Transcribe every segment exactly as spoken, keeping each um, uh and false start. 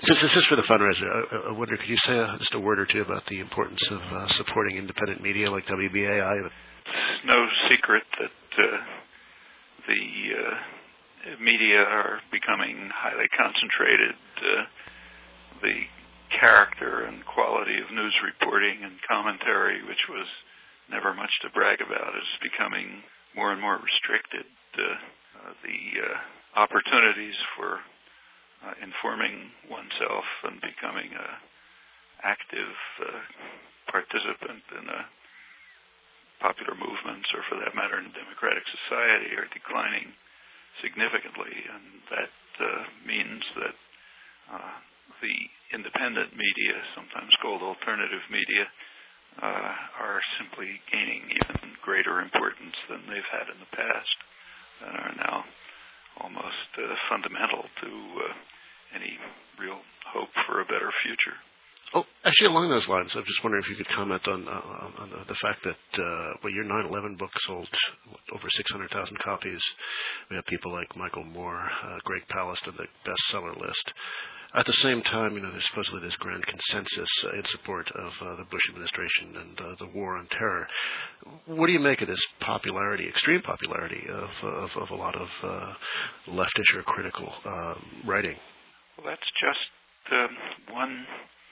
Since this is for the fundraiser, I, I wonder, could you say uh, just a word or two about the importance of uh, supporting independent media like W B A I? It's no secret that uh, the uh, media are becoming highly concentrated. Uh, the character and quality of news reporting and commentary, which was never much to brag about, is becoming more and more restricted. Uh, uh, the uh, opportunities for uh, informing oneself and becoming an active uh, participant in a popular movements, or for that matter in a democratic society, are declining significantly, and that uh, means that uh, the independent media, sometimes called alternative media, uh, are simply gaining even greater importance than they've had in the past, and are now almost uh, fundamental to uh, any real hope for a better future. Oh, actually, along those lines, I'm just wondering if you could comment on uh, on the, the fact that uh, well, your nine eleven book sold what, over six hundred thousand copies. We have people like Michael Moore, uh, Greg Palast on the bestseller list. At the same time, you know, there's supposedly this grand consensus uh, in support of uh, the Bush administration and uh, the war on terror. What do you make of this popularity, extreme popularity of of, of a lot of uh, leftish or critical uh, writing? Well, that's just um, one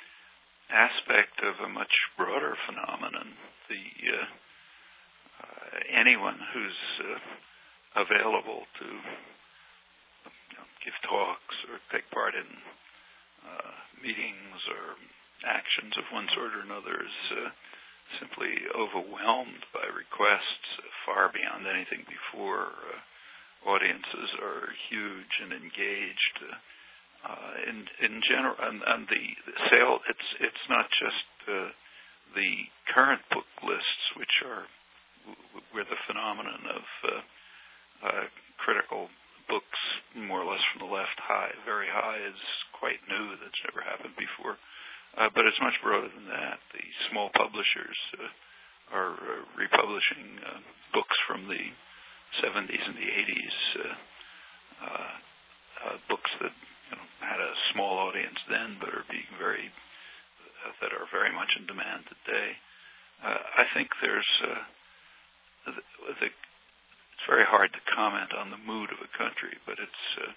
aspect of a much broader phenomenon. The uh, uh, anyone who's uh, available to you know, give talks or take part in uh, meetings or actions of one sort or another is uh, simply overwhelmed by requests far beyond anything before. Uh, audiences are huge and engaged. Uh, Uh, in in general, and, and the, the sale, it's it's not just uh, the current book lists, which are w- where the phenomenon of uh, uh, critical books, more or less from the left, high, very high, is quite new. That's never happened before. Uh, but it's much broader than that. The small publishers uh, are uh, republishing uh, books from the seventies and the eighties, uh, uh, uh, books that you know, had a small audience then, but are being very uh, that are very much in demand today. Uh, I think there's uh, the, the, it's very hard to comment on the mood of a country, but it's uh,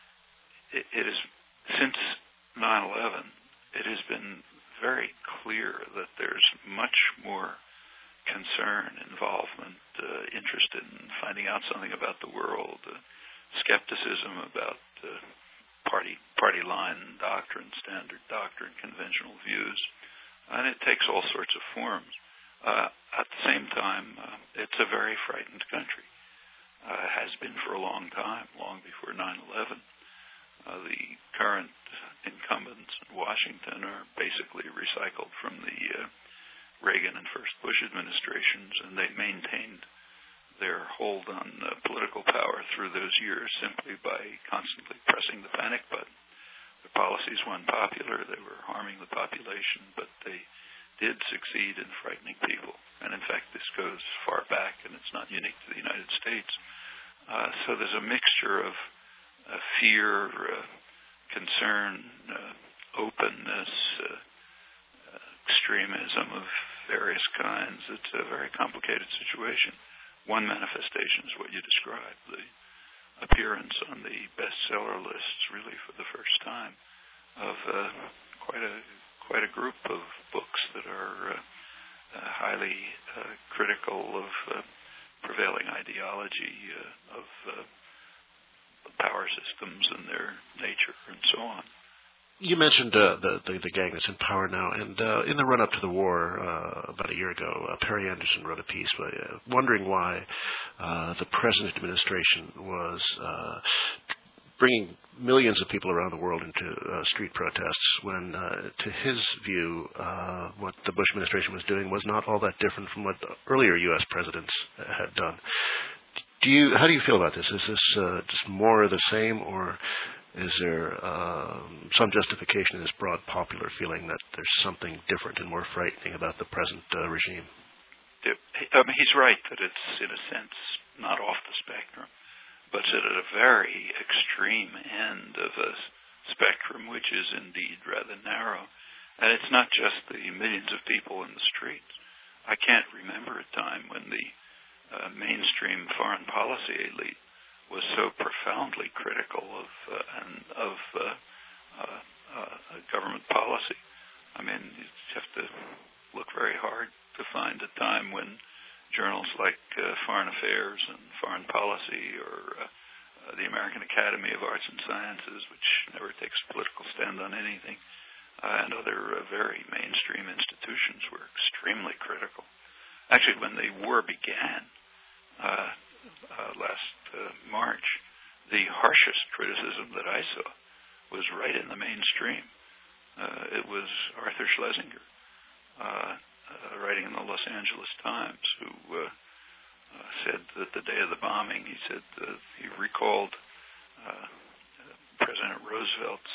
it, it is since nine eleven. It has been very clear that there's much more concern, involvement, uh, interest in finding out something about the world, uh, skepticism about uh, party party line doctrine, standard doctrine, conventional views, and it takes all sorts of forms. Uh, at the same time, uh, it's a very frightened country. Uh, has been for a long time, long before nine eleven. Uh, the current incumbents in Washington are basically recycled from the uh, Reagan and first Bush administrations, and they maintained their hold on uh, political power through those years simply by constantly pressing the panic button. Their policies were unpopular. They were harming the population, but they did succeed in frightening people. And in fact, this goes far back, and it's not unique to the United States. Uh, so there's a mixture of uh, fear, uh, concern, uh, openness, uh, uh, extremism of various kinds. It's a very complicated situation. One manifestation is what you described, the appearance on the bestseller lists, really for the first time, of uh, quite a quite a group of books that are uh, uh, highly uh, critical of uh, prevailing ideology, uh, of uh, power systems and their nature, and so on. You mentioned uh, the, the the gang that's in power now, and uh, in the run-up to the war uh, about a year ago, uh, Perry Anderson wrote a piece uh, wondering why uh, the present administration was uh, bringing millions of people around the world into uh, street protests when, uh, to his view, uh, what the Bush administration was doing was not all that different from what earlier U S presidents had done. Do you? How do you feel about this? Is this uh, just more of the same, or is there um, some justification in this broad popular feeling that there's something different and more frightening about the present uh, regime? Um, he's right that it's, in a sense, not off the spectrum, but it's at a very extreme end of a spectrum which which is indeed rather narrow. And it's not just the millions of people in the streets. I can't remember a time when the uh, mainstream foreign policy elite was so profoundly critical of uh, and of uh, uh, uh, government policy. I mean, you have to look very hard to find a time when journals like uh, Foreign Affairs and Foreign Policy, or uh, uh, the American Academy of Arts and Sciences, which never takes a political stand on anything, uh, and other uh, very mainstream institutions were extremely critical. Actually, when the war began uh, uh, last uh, March, the harshest criticism that I saw was right in the mainstream. Uh, it was Arthur Schlesinger, uh, uh, writing in the Los Angeles Times, who uh, uh, said that the day of the bombing, he said uh, he recalled uh, President Roosevelt's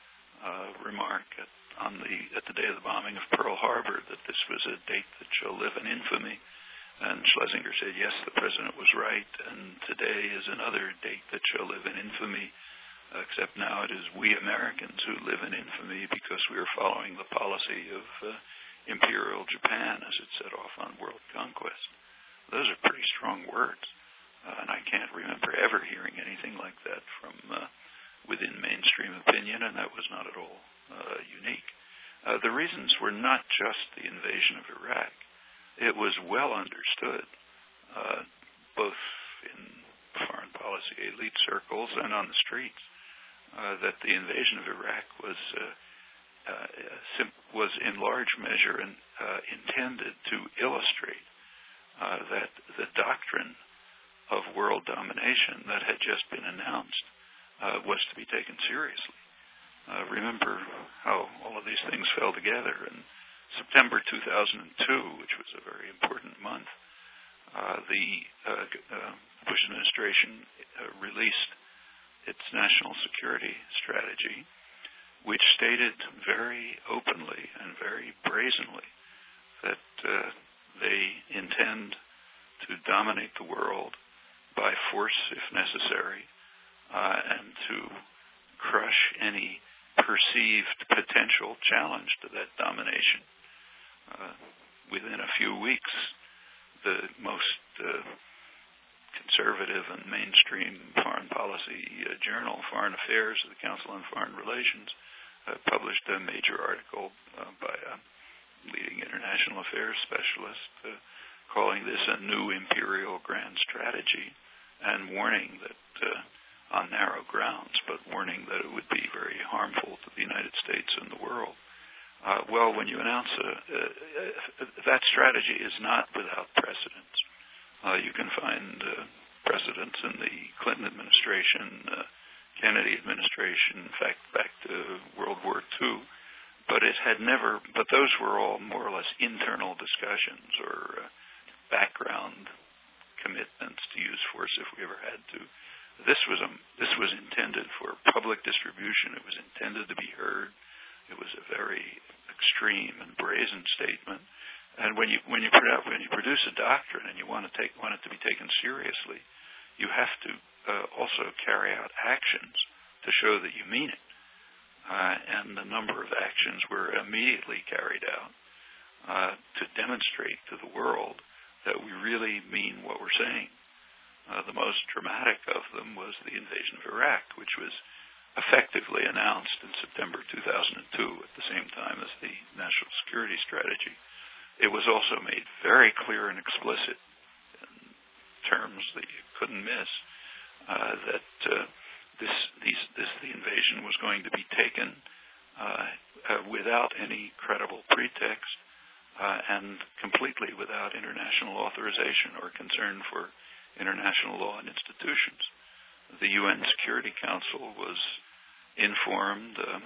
uh, remark at, on the at the day of the bombing of Pearl Harbor that this was a date that shall live in infamy. And Schlesinger said, yes, the president was right, and today is another date that shall live in infamy, except now it is we Americans who live in infamy because we are following the policy of uh, Imperial Japan as it set off on world conquest. Those are pretty strong words, uh, and I can't remember ever hearing anything like that from uh, within mainstream opinion, and that was not at all uh, unique. Uh, the reasons were not just the invasion of Iraq. It was well understood, uh, both in foreign policy elite circles and on the streets, uh, that the invasion of Iraq was uh, uh, sim- was in large measure in, uh, intended to illustrate uh, that the doctrine of world domination that had just been announced uh, was to be taken seriously. Uh, remember how all of these things fell together, and September two thousand two, which was a very important month, uh, the uh, uh, Bush administration uh, released its national security strategy, which stated very openly and very brazenly that uh, they intend to dominate the world by force if necessary, uh, and to crush any perceived potential challenge to that domination. Uh, within a few weeks, the most uh, conservative and mainstream foreign policy uh, journal, Foreign Affairs of the Council on Foreign Relations, uh, published a major article uh, by a leading international affairs specialist uh, calling this a new imperial grand strategy, and warning that, uh, on narrow grounds, but warning that it would be very harmful to the United States and the world. Uh, well, when you announce a, uh, that strategy is not without precedents. Uh, you can find uh, precedents in the Clinton administration, uh, Kennedy administration, in fact, back to World War Two. But it had never. But those were all more or less internal discussions or uh, background commitments to use force if we ever had to. This was a. This was intended for public distribution. It was intended to be heard. It was a very extreme and brazen statement. And when you when you put out when you produce a doctrine and you want to take want it to be taken seriously, you have to uh, also carry out actions to show that you mean it. Uh, and a number of actions were immediately carried out uh, to demonstrate to the world that we really mean what we're saying. Uh, the most dramatic of them was the invasion of Iraq, which was effectively announced in September two thousand two at the same time as the national security strategy. It was also made very clear and explicit in terms that you couldn't miss uh, that uh, this, these, this the invasion was going to be taken uh, uh, without any credible pretext uh, and completely without international authorization or concern for international law and institutions. The U N Security Council was informed uh,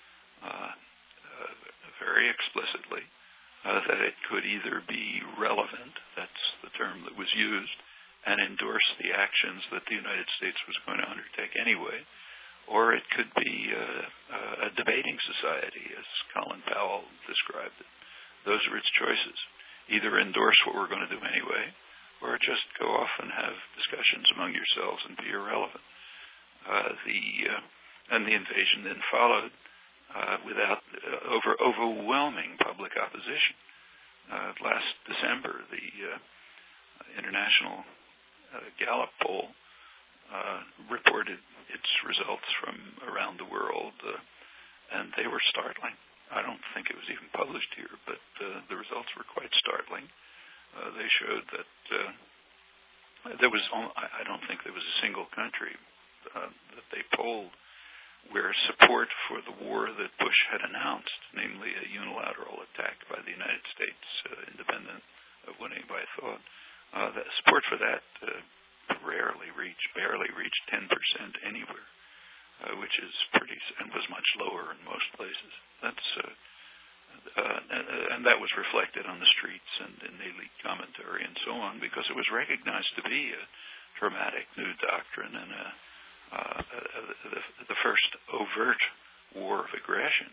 uh, uh, very explicitly uh, that it could either be relevant, that's the term that was used, and endorse the actions that the United States was going to undertake anyway, or it could be uh, a debating society, as Colin Powell described it. Those are its choices. Either endorse what we're going to do anyway, or just go off and have discussions among yourselves and be irrelevant. Uh, the uh, and the invasion then followed uh, without uh, over overwhelming public opposition. Uh, last December, the uh, International uh, Gallup poll uh, reported its results from around the world, uh, and they were startling. I don't think it was even published here, but uh, the results were quite startling. Uh, they showed that uh, there was, I don't think there was a single country uh, that they polled where support for the war that Bush had announced, namely a unilateral attack by the United States, uh, independent of what anybody thought, uh, the support for that uh, rarely reached, barely reached ten percent anywhere, uh, which is pretty, and was much lower in most places. That's, uh, uh, and, and that was reflected on the streets and in the elite commentary and so on, because it was recognized to be a dramatic new doctrine and a Uh, the, the first overt war of aggression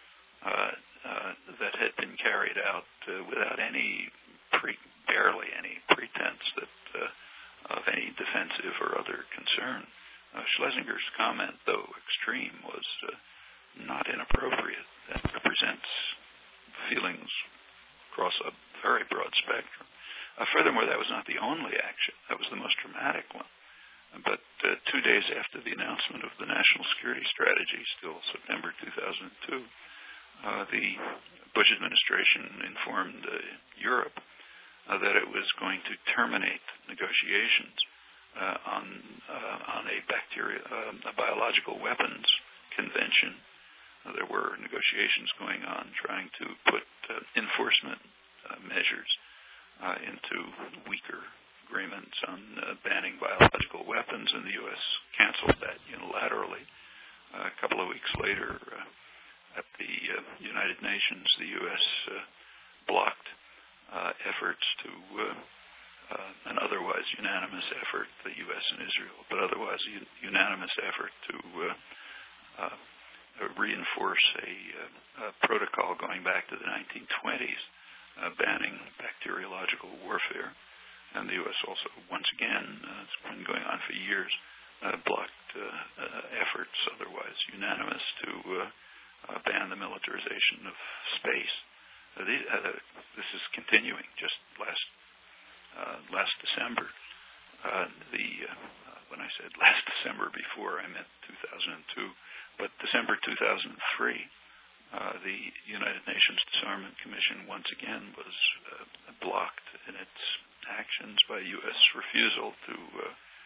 uh, uh, that had been carried out uh, without any, pre, barely any pretense that uh, of any defensive or other concern. Uh, Schlesinger's comment, though extreme, was uh, not inappropriate. That represents feelings across a very broad spectrum. Uh, furthermore, that was not the only action. That was the most dramatic one. But uh, two days after the announcement of the National Security Strategy, still September two thousand two, uh, the Bush administration informed uh, Europe uh, that it was going to terminate negotiations uh, on uh, on a bacteria, uh, a biological weapons convention. Uh, there were negotiations going on trying to put uh, enforcement uh, measures uh, into weaker agreements on uh, banning biological weapons, and the U S canceled that unilaterally. Uh, a couple of weeks later, uh, at the uh, United Nations, the U S uh, blocked uh, efforts to, uh, uh, an otherwise unanimous effort, the U S and Israel, but otherwise a un- unanimous effort to uh, uh, reinforce a, uh, a protocol going back to the nineteen twenties, uh, banning bacteriological warfare. And the U S also, once again, uh, it's been going on for years, uh, blocked uh, uh, efforts, otherwise unanimous, to uh, uh, ban the militarization of space. Uh, these, uh, this is continuing. Just last uh, last December, uh, the uh, when I said last December before, I meant two thousand two, but December two thousand three, uh, the United Nations Disarmament Commission once again was uh, blocked in its actions by U S refusal to uh,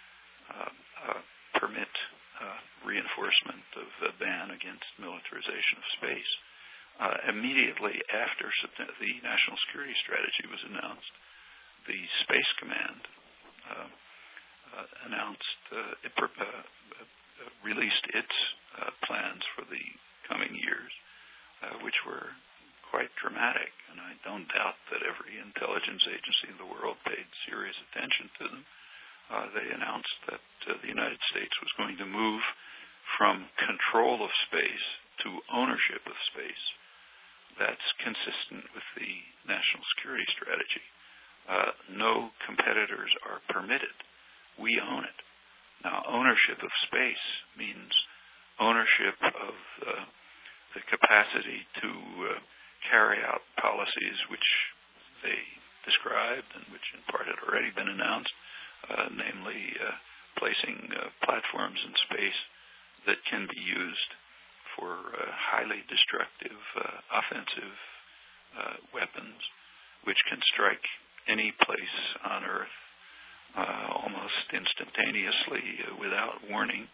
uh, uh, permit uh, reinforcement of a ban against militarization of space. Uh, immediately after the National Security Strategy was announced, the Space Command uh, uh, announced, uh, it, uh, uh, released its uh, plans for the coming years, uh, which were quite dramatic, and I don't doubt that every intelligence agency in the world paid serious attention to them. Uh, they announced that uh, the United States was going to move from control of space to ownership of space. That's consistent with the National Security Strategy. Uh, no competitors are permitted. We own it. Now, ownership of space means ownership of uh, the capacity to uh, carry out policies which they described and which in part had already been announced, uh, namely uh, placing uh, platforms in space that can be used for uh, highly destructive uh, offensive uh, weapons which can strike any place on Earth uh, almost instantaneously uh, without warning.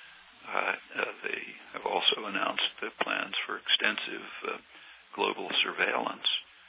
Uh, uh, they have also announced uh, plans for extensive uh, global surveillance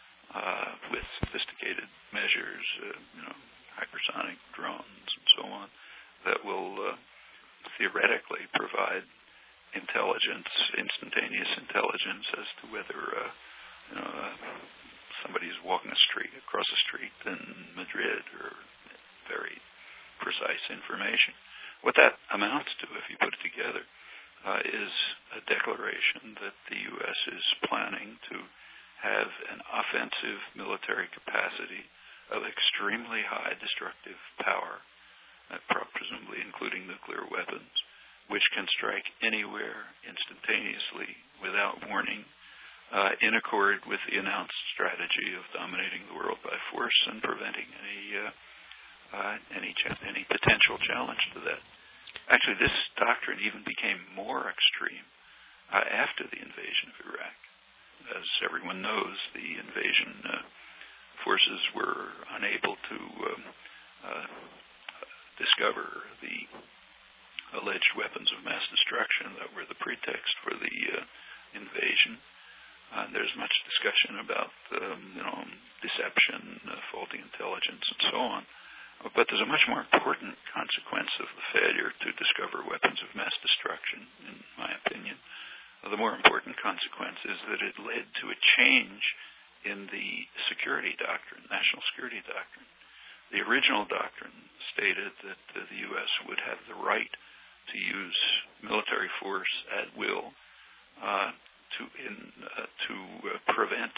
uh, with sophisticated measures, uh, you know, hypersonic drones and so on, that will uh, theoretically provide intelligence, instantaneous intelligence as to whether uh, you know uh, somebody is walking a street across a street in Madrid, or very precise information. What that amounts to, if you put it together, uh, is a declaration that the U S is planning to have an offensive military capacity of extremely high destructive power, uh, presumably including nuclear weapons, which can strike anywhere instantaneously without warning, uh, in accord with the announced strategy of dominating the world by force and preventing any uh, uh, any ch- any potential challenge to that. Actually, this doctrine even became more extreme uh, after the invasion of Iraq. As everyone knows, the invasion uh, forces were unable to um, uh, discover the alleged weapons of mass destruction that were the pretext for the uh, invasion. Uh, there's much discussion about um, you know, deception, uh, faulty intelligence, and so on. But there's a much more important consequence of the failure to discover weapons of mass destruction, in my opinion. Uh, the more important consequence is that it led to a change in the security doctrine, national security doctrine. The original doctrine stated that uh, the U S would have the right to use military force at will uh, to in, uh, to uh, prevent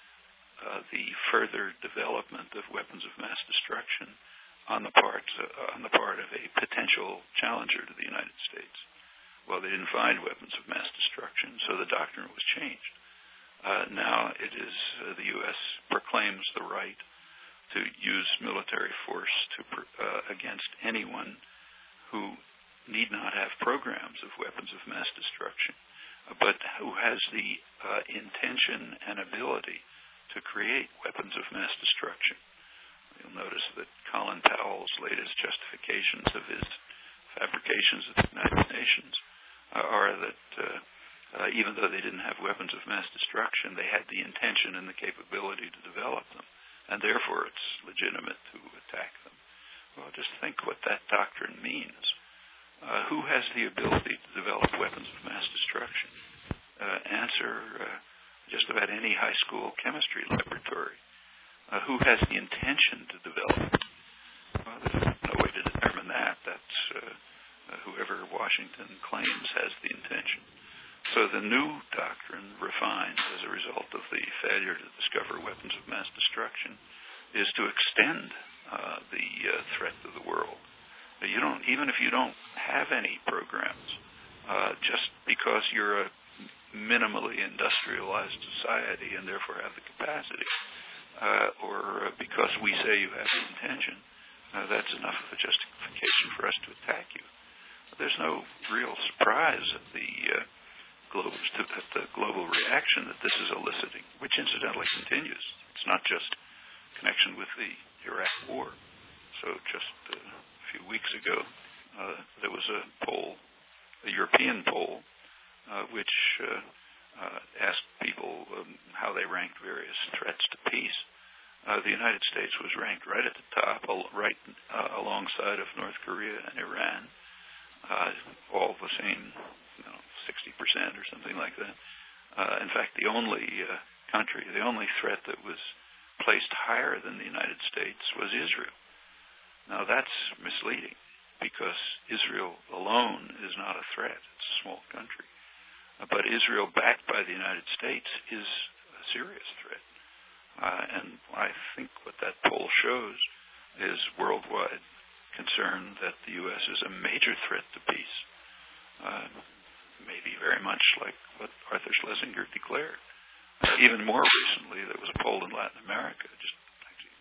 uh, the further development of weapons of mass destruction on the part uh, on the part of a potential challenger to the United States. Well, they didn't find weapons of mass destruction, so the doctrine was changed. Uh, now it is uh, the U S proclaims the right to use military force to uh, against anyone who need not have programs of weapons of mass destruction, uh, but who has the uh, intention and ability to create weapons of mass destruction. You'll notice that Colin Powell's latest justifications of his fabrications of the United Nations uh, are that uh, uh, even though they didn't have weapons of mass destruction, they had the intention and the capability to develop them, and therefore it's legitimate to attack them. Well, just think what that doctrine means. Uh, who has the ability to develop weapons of mass destruction? Uh, answer, uh, just about any high school chemistry laboratory. Uh, who has the intention to develop? Well, there's no way to determine that. That's uh, uh, whoever Washington claims has the intention. So the new doctrine, refined as a result of the failure to discover weapons of mass destruction, is to extend uh, the uh, threat to the world. You don't, even if you don't have any programs, uh, just because you're a minimally industrialized society and therefore have the capacity, uh, or because we say you have the intention, uh, that's enough of a justification for us to attack you. There's no real surprise at the uh, global, at the global reaction that this is eliciting, which incidentally continues. It's not just connection with the Iraq War. So just uh, a few weeks ago, uh, there was a poll, a European poll, uh, which uh, uh, asked people um, how they ranked various threats to peace. Uh, the United States was ranked right at the top, right uh, alongside of North Korea and Iran, uh, all the same, you know, sixty percent or something like that. Uh, in fact, the only uh, country, the only threat that was placed higher than the United States was Israel. Now, that's misleading, because Israel alone is not a threat. It's a small country. Uh, but Israel, backed by the United States, is a serious threat. Uh, and I think what that poll shows is worldwide concern that the U S is a major threat to peace, uh, maybe very much like what Arthur Schlesinger declared. Uh, even more recently, there was a poll in Latin America, just actually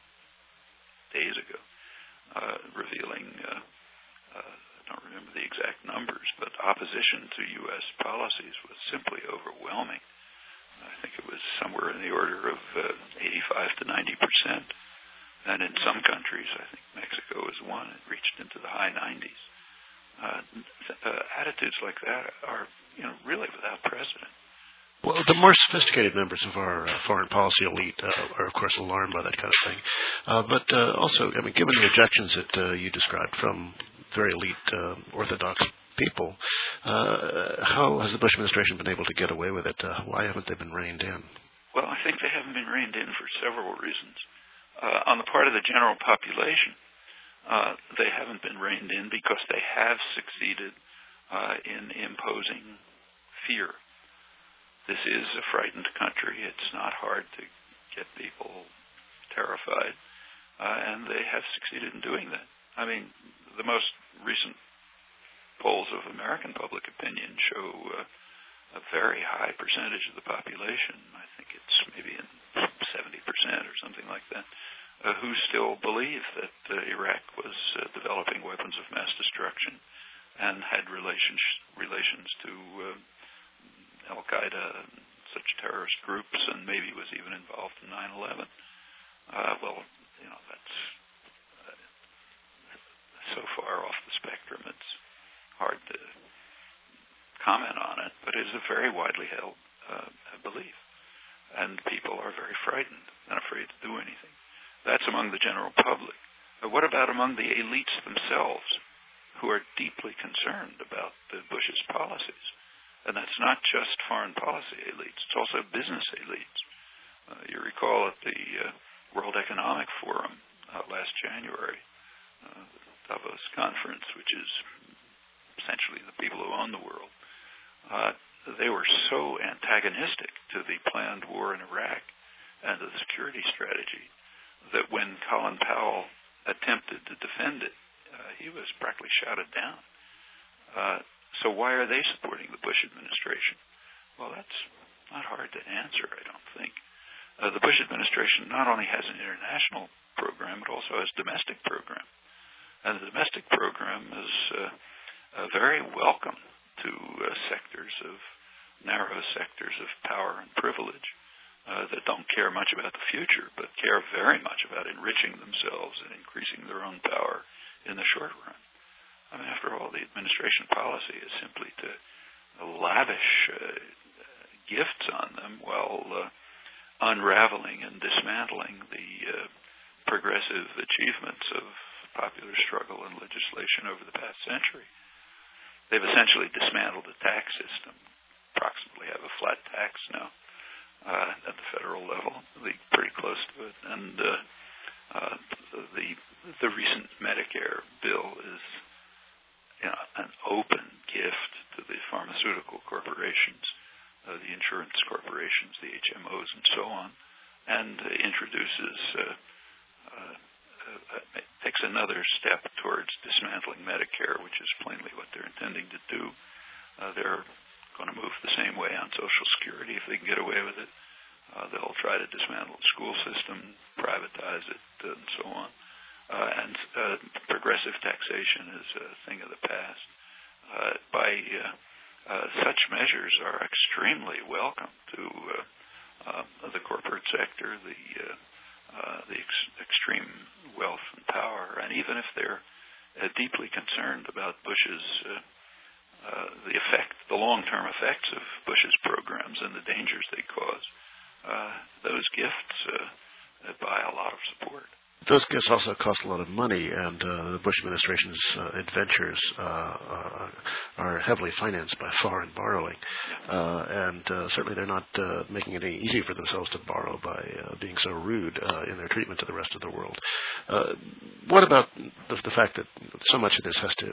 days ago, uh, revealing, uh, uh, I don't remember the exact numbers, but opposition to U S policies was simply overwhelming. I think it was somewhere in the order of uh, eighty-five to ninety percent. And in some countries, I think Mexico is one, it reached into the high nineties. Uh, uh, attitudes like that are, you know, really without precedent. Well, the more sophisticated members of our uh, foreign policy elite uh, are, of course, alarmed by that kind of thing. Uh, but uh, also, I mean, given the objections that uh, you described from very elite uh, orthodox people, uh, how has the Bush administration been able to get away with it? Uh, why haven't they been reined in? Well, I think they haven't been reined in for several reasons. Uh, on the part of the general population, uh, they haven't been reined in because they have succeeded uh, in imposing fear. This is a frightened country. It's not hard to get people terrified, uh, and they have succeeded in doing that. I mean, the most recent polls of American public opinion show uh, a very high percentage of the population, I think it's maybe in seventy percent or something like that, uh, who still believe that uh, Iraq was uh, developing weapons of mass destruction and had relations relations to uh, Al-Qaeda and such terrorist groups, and maybe was even involved in nine eleven. Uh, well, you know, that's uh, so far off the spectrum, it's hard to comment on it, but it is a very widely held uh, belief. And people are very frightened and afraid to do anything. That's among the general public. But what about among the elites themselves, who are deeply concerned about uh, Bush's policies? And that's not just foreign policy elites, it's also business elites. Uh, you recall at the uh, World Economic Forum uh, last January, uh, the Davos conference, which is essentially the people who own the world, uh, they were so antagonistic to the planned war in Iraq and to the security strategy that when Colin Powell attempted to defend it, uh, he was practically shouted down. Uh, so why are they supporting the Bush administration? Well, that's not hard to answer, I don't think. Uh, the Bush administration not only has an international program, but also has a domestic program. And the domestic program is uh, uh, very welcome to uh, sectors of, narrow sectors of power and privilege uh, that don't care much about the future, but care very much about enriching themselves and increasing their own power in the short run. I mean, after all, the administration policy is simply to lavish uh, gifts on them while uh, unraveling and dismantling the uh, progressive achievements of popular struggle and legislation over the past century. They've essentially dismantled the tax system, approximately have a flat tax now uh, at the federal level, pretty close to it. And uh, uh, the the recent Medicare bill is, you know, an open gift to the pharmaceutical corporations, uh, the insurance corporations, the H M Os, and so on, and uh, introduces, uh, uh, uh, takes another step towards dismantling Medicare, which is plainly what they're intending to do. Uh, they're going to move the same way on Social Security if they can get away with it. Uh, they'll try to dismantle the school system, privatize it, uh, and so on. Uh, and uh, progressive taxation is a thing of the past. Uh, by uh, uh, such measures are extremely welcome to uh, uh, the corporate sector, the uh, uh, the ex- extreme wealth and power, and even if they're uh, deeply concerned about Bush's uh, uh, the effect, the long-term effects of Bush's programs and the dangers they cause, uh, those gifts uh, buy a lot of support. Those gifts also cost a lot of money, and uh, the Bush administration's uh, adventures uh, uh, are heavily financed by foreign borrowing. Uh, and uh, certainly they're not uh, making it any easy for themselves to borrow by uh, being so rude uh, in their treatment to the rest of the world. Uh, what about the, the fact that so much of this has to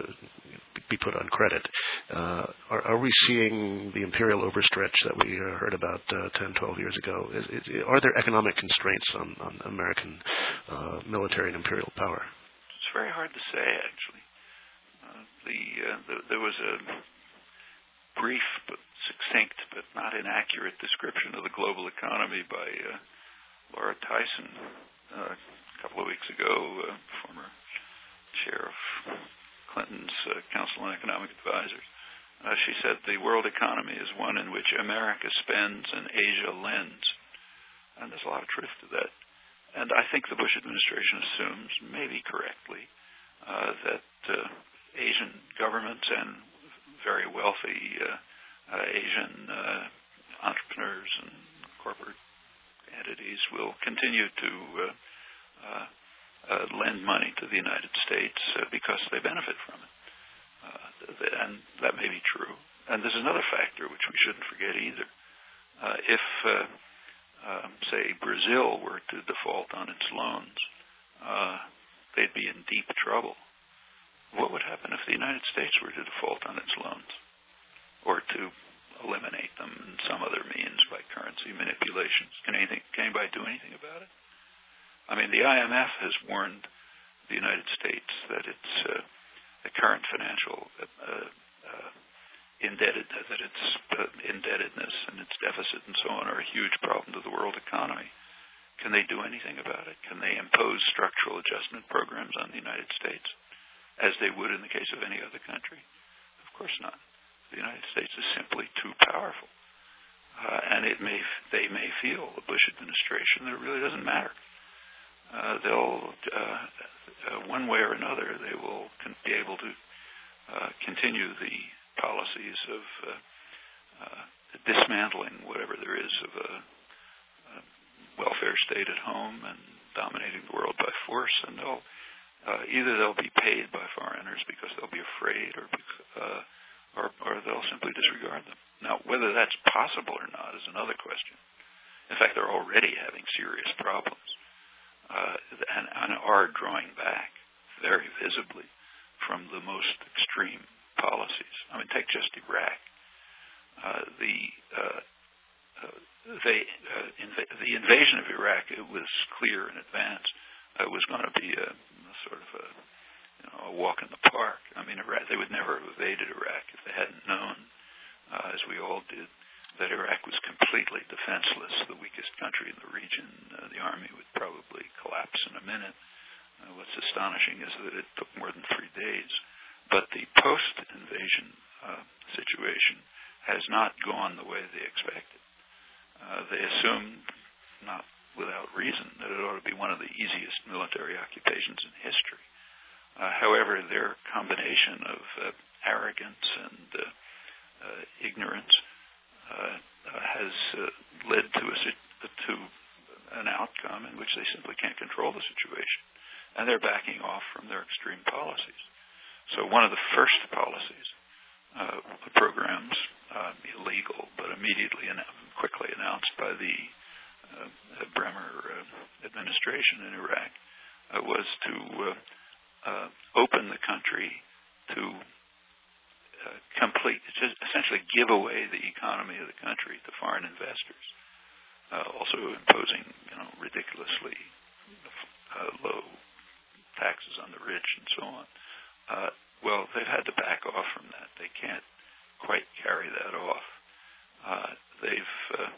be put on credit? Uh, are, are we seeing the imperial overstretch that we uh, heard about uh, ten, twelve years ago? Is, is, are there economic constraints on, on American uh, military and imperial power? It's very hard to say, actually. Uh, the, uh, the there was a brief but succinct but not inaccurate description of the global economy by uh, Laura Tyson uh, a couple of weeks ago, uh, former chair of Clinton's uh, Council on Economic Advisors. Uh, she said the world economy is one in which America spends and Asia lends. And there's a lot of truth to that. And I think the Bush administration assumes, maybe correctly, uh, that uh, Asian governments and very wealthy uh, uh, Asian uh, entrepreneurs and corporate entities will continue to uh, uh, uh, lend money to the United States uh, because they benefit from it. Uh, and that may be true. And there's another factor which we shouldn't forget either. Uh, if uh, Um, say Brazil were to default on its loans, uh, they'd be in deep trouble. What would happen if the United States were to default on its loans, or to eliminate them in some other means by currency manipulations? Can anything, can anybody do anything about it? I mean, the I M F has warned the United States that its uh, the current financial uh, uh, indebted that its uh, indebtedness and its deficit and so on are a huge problem to the world economy. Can they do anything about it? Can they impose structural adjustment programs on the United States as they would in the case of any other country? Of course not. The United States is simply too powerful. Uh, and it may, they may feel, the Bush administration, that it really doesn't matter. Uh, they'll, uh, uh, one way or another, they will con- be able to uh, continue the policies of uh, uh, dismantling whatever there is of a, a welfare state at home and dominating the world by force, and they'll uh, either they'll be paid by foreigners because they'll be afraid, or uh, or, or they'll simply disregard them. Now, whether that's possible or not is another question. In fact, they're already having serious problems uh, and, and are drawing back very visibly from the most extreme policies. I mean, take just Iraq. Uh, the uh, uh, they uh, inv- the invasion of Iraq, it was clear in advance, uh, was going to be a, a sort of a, you know, a walk in the park. I mean, Iraq, they would never have invaded Iraq if they hadn't known, uh, as we all did, that Iraq was completely defenseless, the weakest country in the region. Uh, the army would probably collapse in a minute. Uh, what's astonishing is that it took more than three days. But the post-invasion uh, situation has not gone the way they expected. Uh, they assumed, not without reason, that it ought to be one of the easiest military occupations in history. Uh, however, their combination of uh, arrogance and uh, uh, ignorance uh, uh, has uh, led to, a, to an outcome in which they simply can't control the situation. And they're backing off from their extreme policies. So one of the first policies, uh, programs, uh, illegal, but immediately and quickly announced by the uh, Bremer uh, administration in Iraq, uh, was to uh, uh, open the country to uh, complete, just essentially give away the economy of the country to foreign investors, uh, also imposing, you know, ridiculously uh, low taxes on the rich and so on. Uh, well, they've had to back off from that. They can't quite carry that off. Uh, they've uh,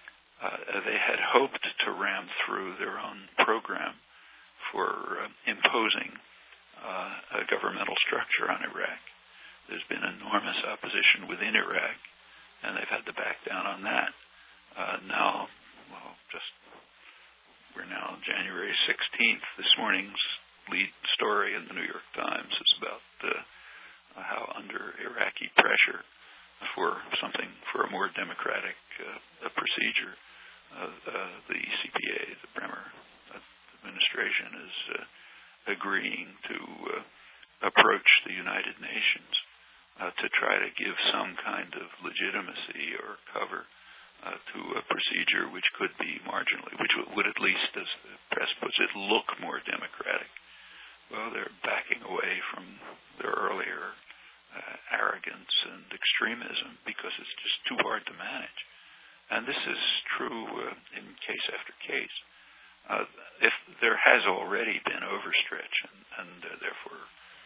uh, they had hoped to ram through their own program for uh, imposing uh, a governmental structure on Iraq. There's been enormous opposition within Iraq, and they've had to back down on that. Uh, now, well, just we're now January sixteenth. This morning's lead story in the New York Times is about uh, how under Iraqi pressure for something, for a more democratic uh, a procedure, uh, uh, the C P A, the Bremer administration, is uh, agreeing to uh, approach the United Nations uh, to try to give some kind of legitimacy or cover uh, to a procedure which could be marginally, which would at least, as the press puts it, look more democratic. Well, they're backing away from their earlier uh, arrogance and extremism because it's just too hard to manage. And this is true uh, in case after case. Uh, if there has already been overstretch and, and uh, therefore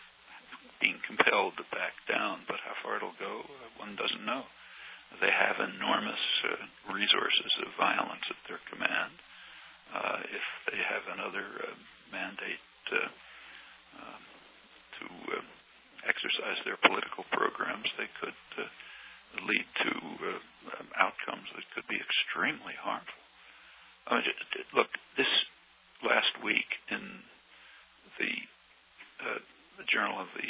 being compelled to back down, but how far it'll go, uh, one doesn't know. They have enormous uh, resources of violence at their command. Uh, if they have another uh, mandate uh, Um, to uh, exercise their political programs, they could uh, lead to uh, um, outcomes that could be extremely harmful. I mean, look, this last week in the, uh, the Journal of the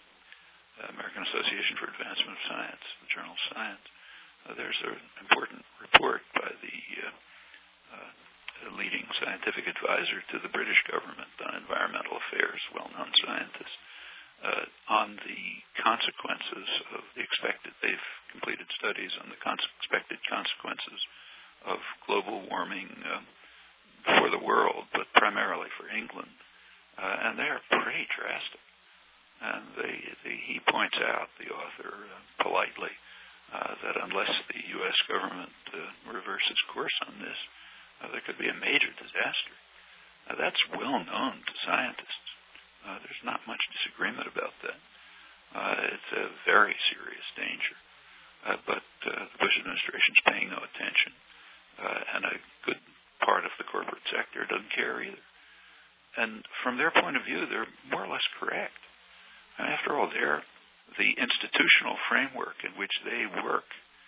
uh, American Association for Advancement of Science, the Journal of Science, uh, there's an important report by the uh, uh, a leading scientific advisor to the British government on environmental affairs, well-known scientist, uh, on the consequences of the expected, they've completed studies on the cons- expected consequences of global warming uh, for the world, but primarily for England. Uh, and they are pretty drastic. And they, they, he points out, the author, uh, politely, uh, that unless the U S government uh, reverses course on this, Uh, there could be a major disaster. Uh, that's well known to scientists. Uh, there's not much disagreement about that. Uh, it's a very serious danger. Uh, but uh, the Bush administration is paying no attention, uh, and a good part of the corporate sector doesn't care either. And from their point of view, they're more or less correct. And after all, they're, the institutional framework in which they work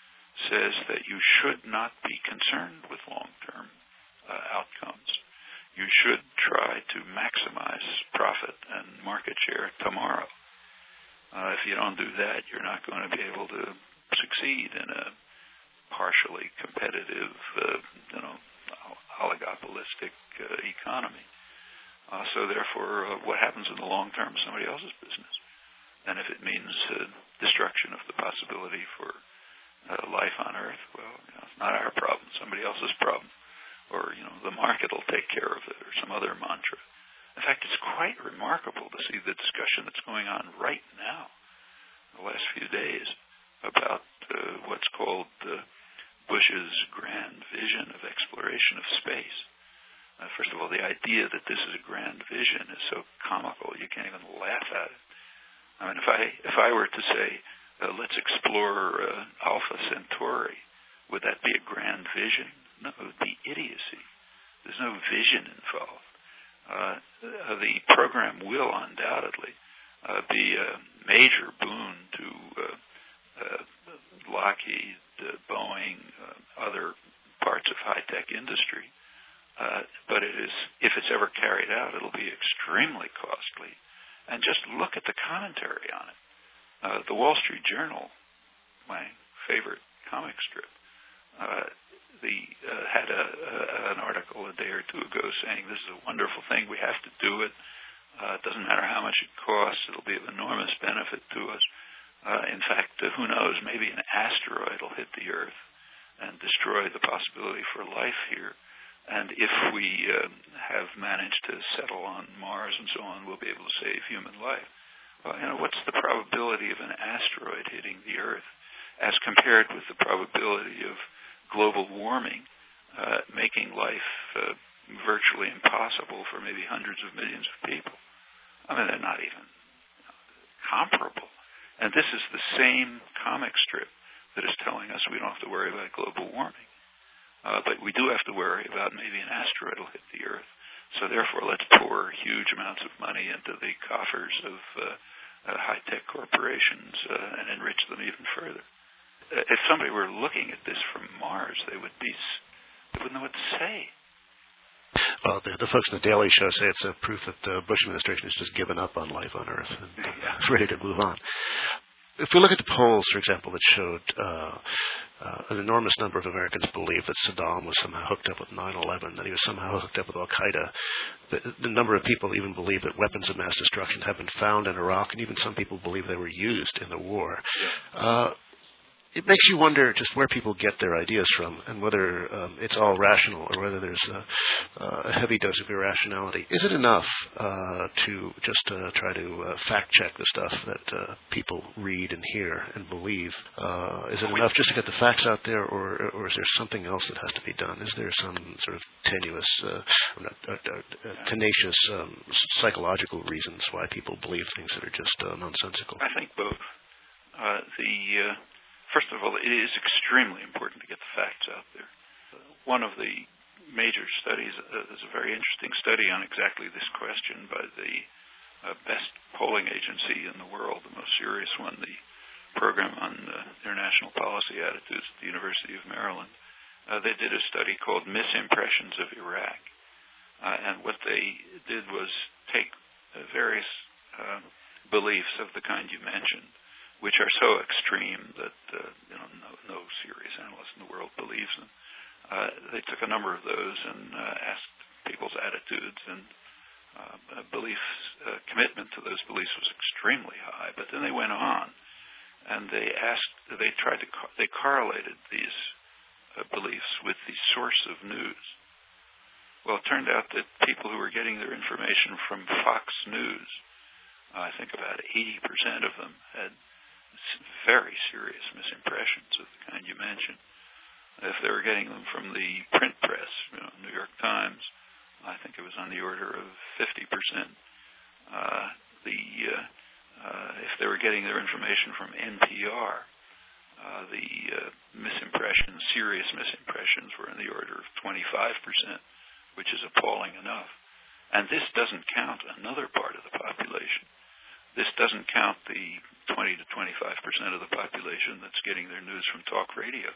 says that you should not be concerned with long-term uh, outcomes. You should try to maximize profit and market share tomorrow. Uh, if you don't do that, you're not going to be able to succeed in a partially competitive, uh, you know, oligopolistic uh, economy. Uh, so therefore, uh, what happens in the long term is somebody else's business. And if it means uh, destruction of the possibility for uh, life on Earth, well, you know, it's not our problem, somebody else's problem. Or, you know, the market will take care of it, or some other mantra. In fact, it's quite remarkable to see the discussion that's going on right now, the last few days, about uh, what's called uh, Bush's grand vision of exploration of space. Uh, first of all, the idea that this is a grand vision is so comical you can't even laugh at it. I mean, if I if I were to say, uh, let's explore uh, Alpha Centauri, would that be a grand vision? No, it would be idiocy. There's no vision involved. Uh, the program will undoubtedly uh, be a major boon to uh, uh, Lockheed, uh, Boeing, uh, other parts of high-tech industry. Uh, but it is, if it's ever carried out, it'll be extremely costly. And just look at the commentary on it. Uh, the Wall Street Journal, my favorite comic strip, uh, the, uh, had a, a, an article a day or two ago saying this is a wonderful thing, we have to do it. Uh, it doesn't matter how much it costs, it'll be of enormous benefit to us. Uh, in fact, uh, who knows, maybe an asteroid will hit the Earth and destroy the possibility for life here. And if we uh, have managed to settle on Mars and so on, we'll be able to save human life. Well, you know, what's the probability of an asteroid hitting the Earth as compared with the probability of global warming uh, making life uh, virtually impossible for maybe hundreds of millions of people? I mean, they're not even comparable. And this is the same comic strip that is telling us we don't have to worry about global warming. Uh, but we do have to worry about maybe an asteroid will hit the Earth. So therefore, let's pour huge amounts of money into the coffers of uh, uh, high-tech corporations uh, and enrich them even further. Uh, if somebody were looking at this from Mars, they would be, they wouldn't know what to say. Well, the, the folks in the Daily Show say it's a proof that the Bush administration has just given up on life on Earth and yeah. is ready to move on. If we look at the polls, for example, that showed uh, uh, an enormous number of Americans believe that Saddam was somehow hooked up with nine eleven, that he was somehow hooked up with Al-Qaeda, the, the number of people even believe that weapons of mass destruction have been found in Iraq, and even some people believe they were used in the war. Uh, It makes you wonder just where people get their ideas from and whether um, it's all rational or whether there's a, a heavy dose of irrationality. Is it enough uh, to just uh, try to uh, fact-check the stuff that uh, people read and hear and believe? Uh, is it enough just to get the facts out there, or, or is there something else that has to be done? Is there some sort of tenuous, uh, uh, uh, tenacious um, psychological reasons why people believe things that are just uh, nonsensical? I think both. Uh, the... Uh First of all, it is extremely important to get the facts out there. Uh, one of the major studies, uh, there's a very interesting study on exactly this question by the uh, best polling agency in the world, the most serious one, the Program on uh, International Policy Attitudes at the University of Maryland. Uh, they did a study called Misimpressions of Iraq. Uh, and what they did was take uh, various uh, beliefs of the kind you mentioned, which are so extreme that uh, you know no, no serious analyst in the world believes them. Uh, they took a number of those and uh, asked people's attitudes, and uh, beliefs, uh, commitment to those beliefs was extremely high. But then they went on, and they asked, they tried to, co- they correlated these uh, beliefs with the source of news. Well, it turned out that people who were getting their information from Fox News, uh, I think about eighty percent of them had very serious misimpressions of the kind you mentioned. If they were getting them from the print press, you know, New York Times, I think it was on the order of fifty percent. Uh, the uh, uh, if they were getting their information from N P R, uh, the uh, misimpressions, serious misimpressions, were in the order of twenty-five percent, which is appalling enough. And this doesn't count another part of the population. This doesn't count the twenty to twenty-five percent of the population that's getting their news from talk radio,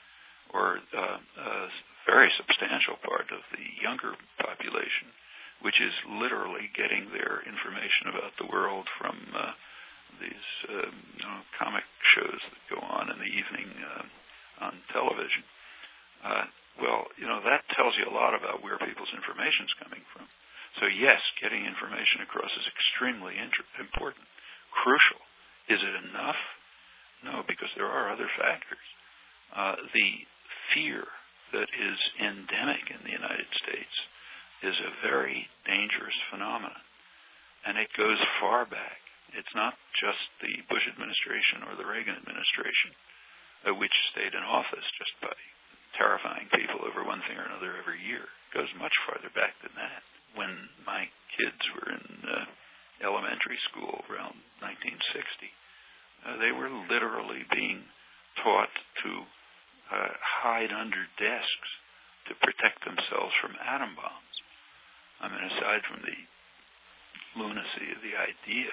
or uh, a very substantial part of the younger population, which is literally getting their information about the world from uh, these uh, you know, comic shows that go on in the evening uh, on television. Uh, well, you know, that tells you a lot about where people's information is coming from. So yes, getting information across is extremely inter- important, crucial. Is it enough? No, because there are other factors. Uh, the fear that is endemic in the United States is a very dangerous phenomenon, and it goes far back. It's not just the Bush administration or the Reagan administration, uh, which stayed in office just by terrifying people over one thing or another every year. It goes much farther back than that. When my kids were in uh, elementary school around nineteen sixty, uh, they were literally being taught to uh, hide under desks to protect themselves from atom bombs. I mean, aside from the lunacy of the idea,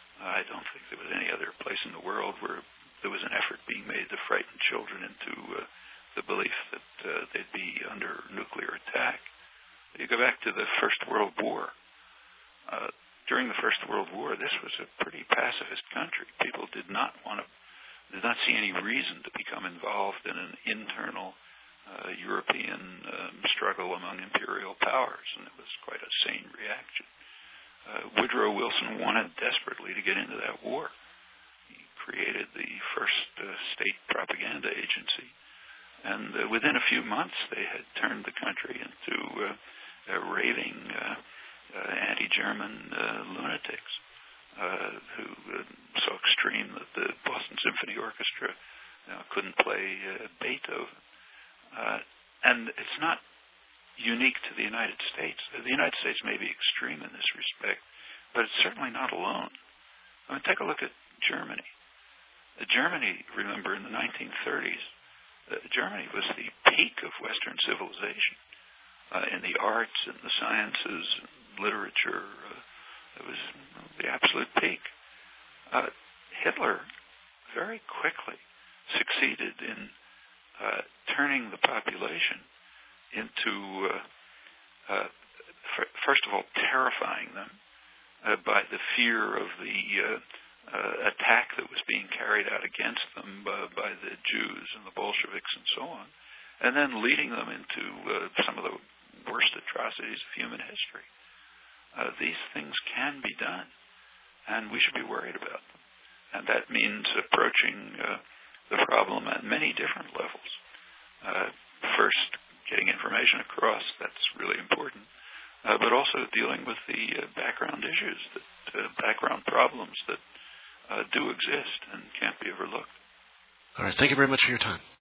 I don't think there was any other place in the world where there was an effort being made to frighten children into uh, the belief that uh, they'd be under nuclear attack. You go back to the First World War. Uh, during the First World War, this was a pretty pacifist country. People did not want to, did not see any reason to become involved in an internal uh, European um, struggle among imperial powers, and it was quite a sane reaction. Uh, Woodrow Wilson wanted desperately to get into that war. He created the first uh, state propaganda agency, and uh, within a few months, they had turned the country into uh, Uh, raving uh, uh, anti-German uh, lunatics uh, who uh, so extreme that the Boston Symphony Orchestra you know, couldn't play uh, Beethoven. Uh, and it's not unique to the United States. The United States may be extreme in this respect, but it's certainly not alone. I mean, take a look at Germany. Uh, Germany, remember, in the nineteen thirties, uh, Germany was the peak of Western civilization. Uh, in the arts and the sciences and literature, uh, it was the absolute peak. Uh, Hitler very quickly succeeded in uh, turning the population into, uh, uh, f- first of all, terrifying them uh, by the fear of the uh, uh, attack that was being carried out against them by, by the Jews and the Bolsheviks and so on, and then leading them into uh, some of the worst atrocities of human history. Uh, these things can be done, and we should be worried about them. And that means approaching uh, the problem at many different levels. Uh, first, getting information across, that's really important, uh, but also dealing with the uh, background issues, that uh, background problems that uh, do exist and can't be overlooked. All right. Thank you very much for your time.